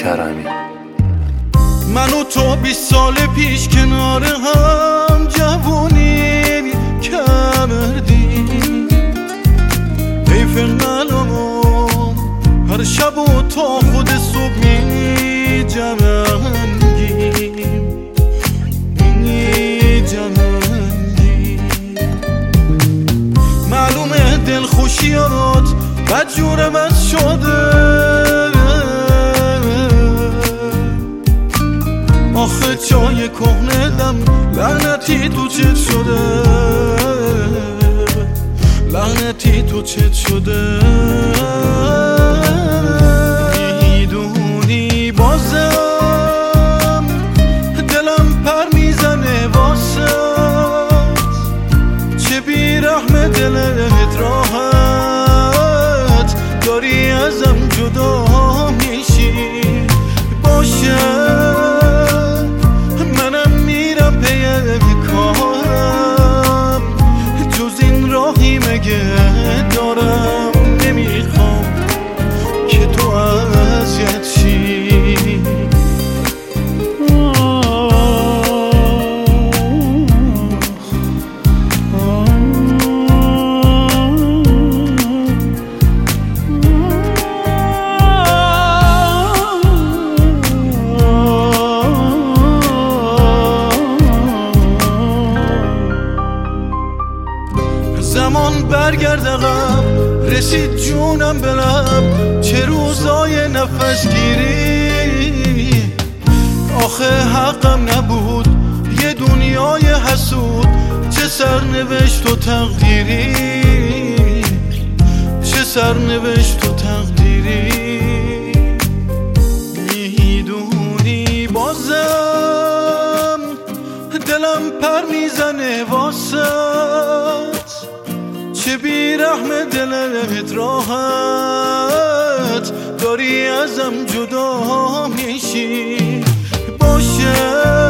کرمی. من و تو 20 سال پیش کنار هم جوونی کردیم، حیف منمون هر شب و تا خود صبح می جمنگیم. معلومه دل خوشیات بدجور من شده، آخه چای کهنه دم لعنتی تو چت شده، لعنتی تو چت شده. میدونی بازم دلم پر میزنه واسه، چه بیرحم دلت راحت داری ازم جدا میشی. باشه منم میرم پی کارم، جز این راهی مگه دارم؟ نمیخوام که تو اذیت شی. زمان برگرد عقب، رسید جونم به لب، چه روزای نفس گیری. آخه حقم نبود یه دنیای حسود، چه سرنوشت و تقدیری، چه سرنوشت و تقدیری. میدونی بازم دلم پر میزنه واسه، چه بیرحم دلت راحت داری ازم جدا میشی. باشه